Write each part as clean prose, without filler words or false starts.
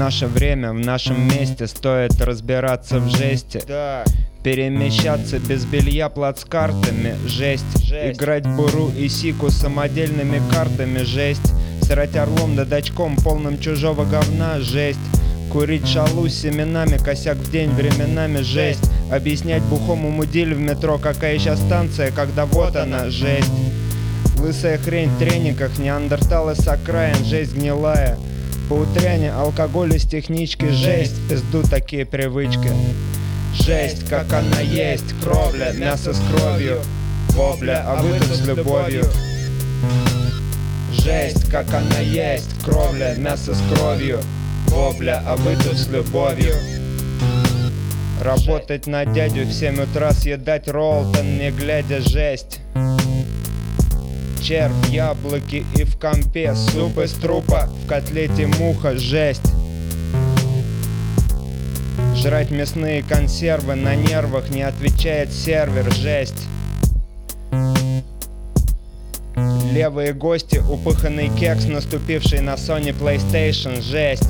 наше время, в нашем месте стоит разбираться в жести. Да. Перемещаться без белья плацкартами, жесть. Играть буру и сику самодельными картами, жесть. Срать орлом да дачком полным чужого говна, жесть. Курить шалу с семенами, косяк в день временами, жесть. Объяснять бухому мудилю в метро, какая сейчас станция, когда вот она, жесть. Лысая хрень в трениках, неандерталы с окраин, жесть гнилая. Поутряне алкоголь из технички, жесть. Пизду такие привычки. Жесть, как она есть, кровля, мясо с кровью, вопля, а вы тут с любовью. Жесть, как она есть, кровля, мясо с кровью, вопля, а вы тут с любовью. Работать на дядю в 7 утра, съедать Роллтон, не глядя, жесть. Червь, яблоки и в компе, суп из трупа, в котлете муха, жесть. Жрать мясные консервы, на нервах не отвечает сервер, жесть. Левые гости, упыханный кекс, наступивший на Sony PlayStation, жесть.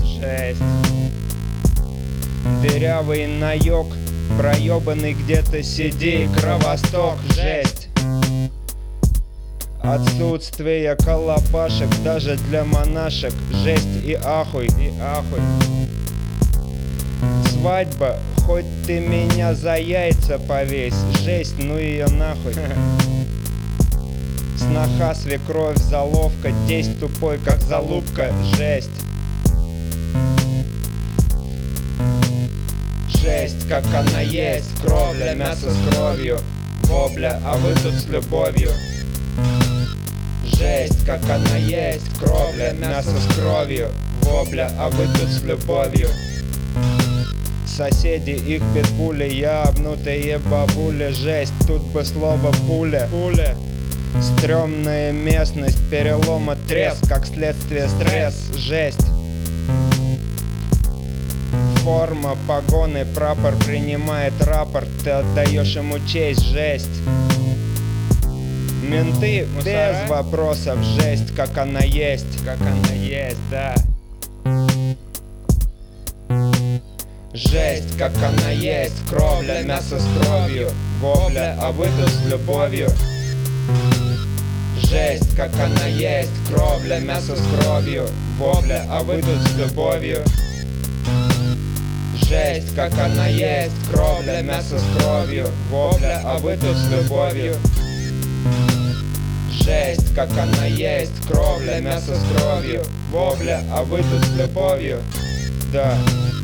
Дырявый наёк, проёбанный где-то сиди, кровосток, жесть. Отсутствие колобашек даже для монашек, жесть и ахуй. Свадьба, хоть ты меня за яйца повесь, жесть, ну ее нахуй. Сноха, свекровь, заловка, тесть тупой, как залупка, жесть. Жесть, как она есть, кровля, мясо с кровью, вопля, а вы тут с любовью. Жесть, как она есть, кровля, мясо с кровью, вопля, а вы тут с любовью. Соседи, их питбули, ябнутые бабули, жесть, тут бы слово пуля. Стрёмная местность, перелома, треск, как следствие стресс, жесть. Форма, погоны, прапор принимает рапорт, ты отдаешь ему честь, жесть. Менты без вопросов, жесть, как она есть, да. Жесть, как она есть, кровля, мясо с кровью, вопля, а вы тут с любовью. Жесть, как она есть, кровля, мясо с кровью, вопля, а вы тут с любовью. Жесть, как она есть, кровля, мясо с кровью, вопля, а вы тут с любовью. Жесть, как она есть, кровля, мясо с кровью, вопля, а вы тут с любовью. Да.